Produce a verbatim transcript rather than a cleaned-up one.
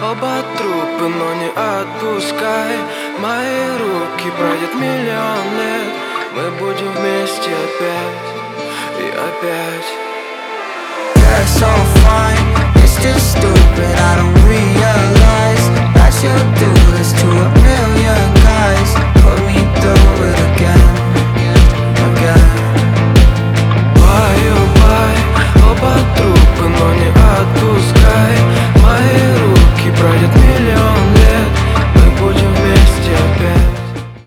Оба трупы, но не отпускай. Мои руки пройдет миллион лет. Мы будем вместе опять и опять. You're so fine, it's just stupid, I don't realize